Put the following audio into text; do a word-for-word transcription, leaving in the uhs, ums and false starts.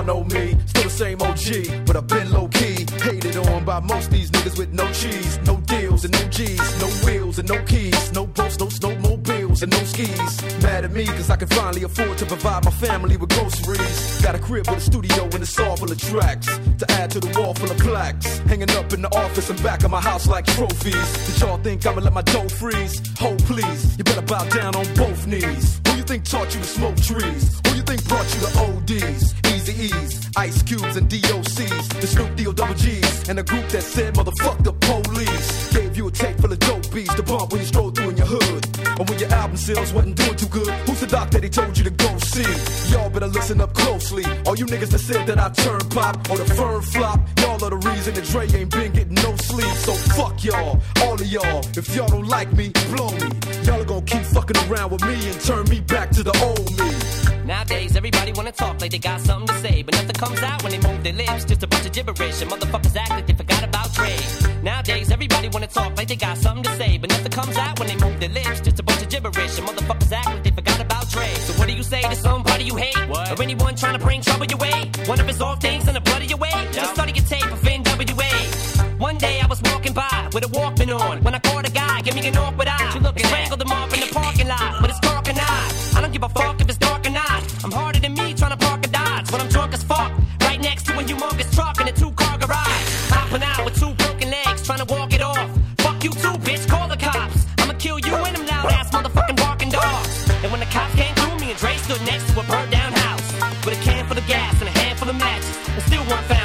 y'all know me, still the same O G, but I've been low-key, hated on by most these niggas with no cheese, no deals and no G's, no wheels and no keys, no boats, no snowmobiles and no skis. Mad at me cause I can finally afford to provide my family with groceries. Got a crib with a studio and it's all full of tracks, to add to the wall full of plaques, hanging up in the office and back of my house like trophies. Did y'all think I'ma let my dough freeze? Hold please, you better bow down on both knees. Who you think taught you to smoke trees? Who you think brought you to O Ds, Easy E's, Ice Cubes and D O C's, the Snoop D O double G's, and a group that said motherfuck the police. Gave you a tape full of dope beats to bump when you stroll through in your hood, or when your album sales wasn't doing too good. Who's the doc that he told you to go see? Y'all better listen up closely. All you niggas that said that I turn pop or the firm flop, y'all are the reason that Dre ain't been getting no sleep. So fuck y'all, all of y'all. If y'all don't like me, blow me. Y'all are gonna keep fucking around with me and turn me back to the old me. Nowadays, everybody wanna talk like they got something to say, but nothing comes out when they move their lips. Just a bunch of gibberish, and motherfuckers act like they forgot about Dre. Nowadays, everybody wanna talk like they got something to say, but nothing comes out when they move their lips. Just a bunch of gibberish, and motherfuckers act like they forgot about Dre. So what do you say to somebody you hate? What? Or anyone trying to bring trouble your way? One of his off things in the blood of your way? Just study your tape of N W A. One day I was walking by with a Walkman on, when I caught a guy, give me an awkward eye. And strangled him off in the parking lot with his dark and eye. I don't give a fuck if it's dark or not. I'm harder than me trying to park a Dodge when I'm drunk as fuck, right next to a humongous truck in a two-car garage. Hopping out with two broken legs, trying to walk it off. Fuck you too, bitch, call the cops. I'ma kill you and them loud-ass motherfucking barking dogs. And when the cops came through, me and Dre stood next to a burned-down house with a can full of gas and a handful of matches, and still weren't found.